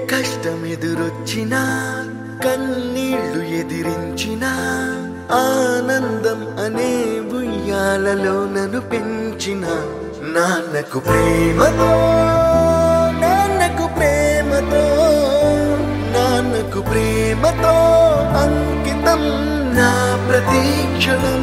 కష్టమెదురొచ్చినా కన్నీళ్లు ఎదిరించినా ఆనందం అనే ఉయ్యాలలో నన్ను పెంచిన నాన్నకు ప్రేమతో నాన్నకు ప్రేమతో నాన్నకు ప్రేమతో అంకితం నా ప్రతీక్షణం.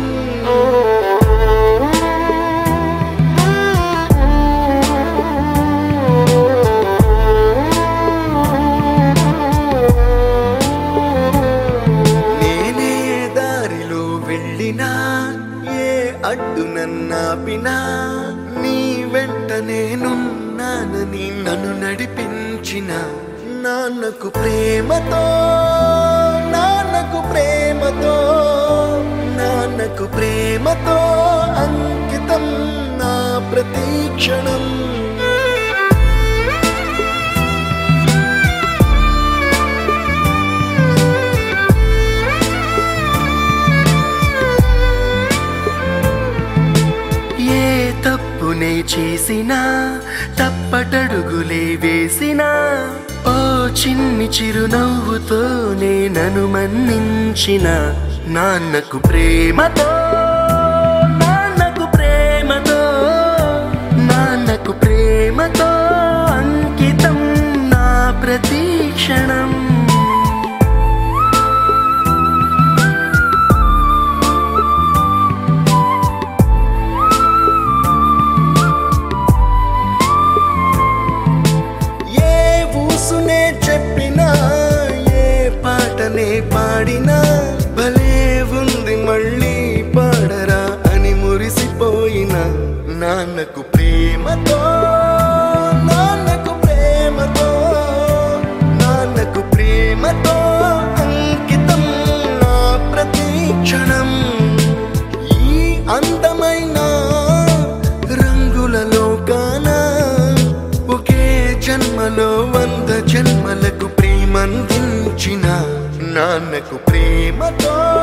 ఏ అడ్డు నన్నాపినా నీ వెంట నేనున్నానని నన్ను నడిపించిన నాన్నకు ప్రేమతో నాన్నకు ప్రేమతో నాన్నకు ప్రేమతో అంకితం నా ప్రతీక్షణం. తప్పునే చేసినా తప్పటడుగులే వేసినా ఓ చిన్ని చిరునవ్వుతోనే నన్ను మన్నించిన నాన్నకు ప్రేమతో నాన్నకు ప్రేమతో నాన్నకు ప్రేమతో అంకితం నా ప్రతీక్షణం. చెప్పినా ఏ పాటనే పాడినా భలే ఉంది మళ్ళీ పాడరా అని మురిసిపోయిన నాన్నకు ప్రేమతో నాన్నకు ప్రేమతో నాన్నకు ప్రేమతో అంకితం నా ప్రతీక్షణం. ఈ అందమైన రంగుల లోకాన ఒకే జన్మలో 100 జన్మలకు ప్రేమందించిన నాన్నకు ప్రేమతో